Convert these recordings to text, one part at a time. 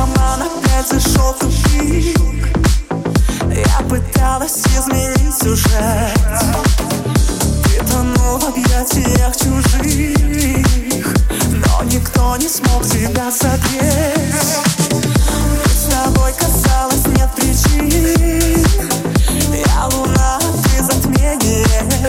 роман опять зашел в тупик. Я пыталась изменить сюжет. Ты тонул в объятиях чужих, но никто не смог тебя согреть. Быть с тобой, казалось, нет причин. Я луна, ты затмение.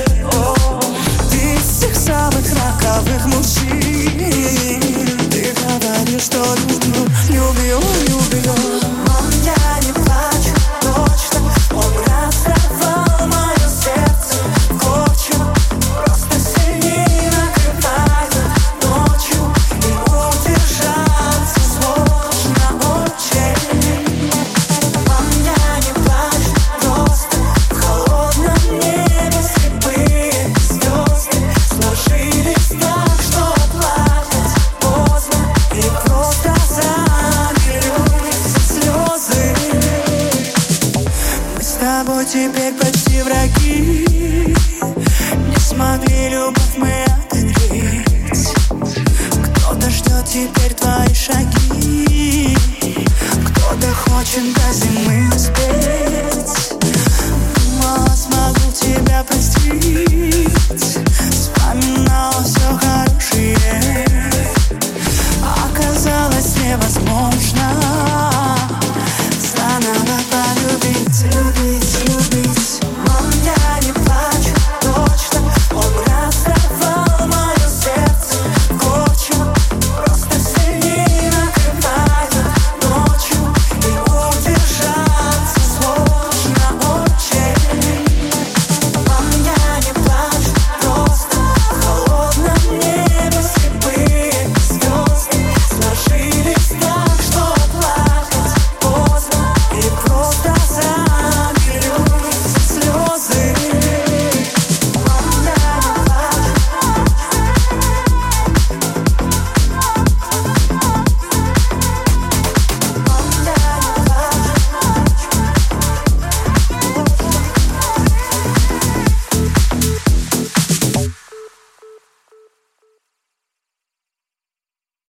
Ты из всех самых роковых мужчин. Ты говоришь, что люблю, люблю, люблю. Но я не плачу, точно. Он разорвал мое сердце в клочья. Просто сильнее накрывает ночью, и удержаться сложно очень. Но я не плачу, просто в холодном небе слепые звезды сложились так, что плакать поздно, и просто залились слезы. Мы с тобой теперь почти враги. Не смогли любовь мы отогреть. Кто-то ждет теперь твои шаги, кто-то хочет до зимы успеть. Думала, смогу тебя простить, вспоминала все хорошее.